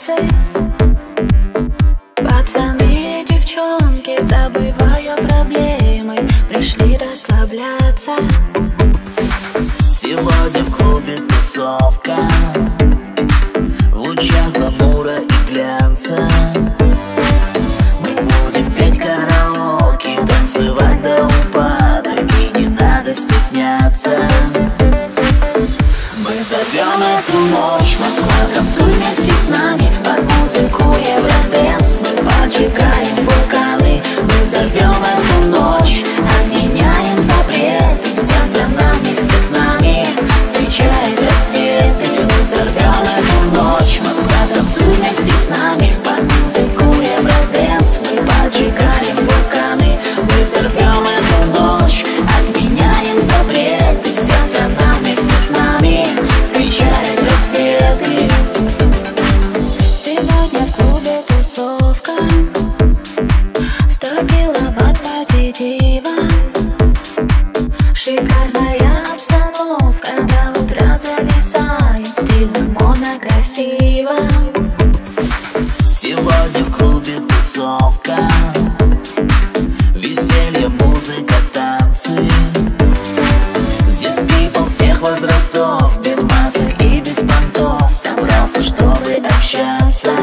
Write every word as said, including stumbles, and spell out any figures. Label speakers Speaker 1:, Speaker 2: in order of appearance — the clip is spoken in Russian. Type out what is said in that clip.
Speaker 1: танцы. Пацаны и девчонки, забывая проблемы, пришли расслабляться.
Speaker 2: Сегодня в клубе тусовка, в лучах гламура и глянца. Мы будем петь караоке, танцевать до упада, и не надо стесняться. Мы зовем эту ночь, Москва, танцуй вместе с нами. Под музыку Евродэнс мы поджигаем вулканы. Мы зовем эту ночь, отменяем запреты. Вся страна вместе с нами встречает рассветы. Мы взорвем эту ночь, Москва, танцуй вместе с нами. Под музыку Евродэнс мы поджигаем вулканы. Мы взорвем эту ночь, отменяем запреты. Вся страна вместе с нами встречает рассветы.
Speaker 1: Сегодня в клубе тусовка, сто киловатт позитива. Шикарная обстановка, до утра зависаем, стильно, модно, красиво.
Speaker 2: Сегодня в клубе тусовка, веселье, музыка, танцы. Здесь people всех возрастов, без масок и без понтов, собрался, чтобы общаться.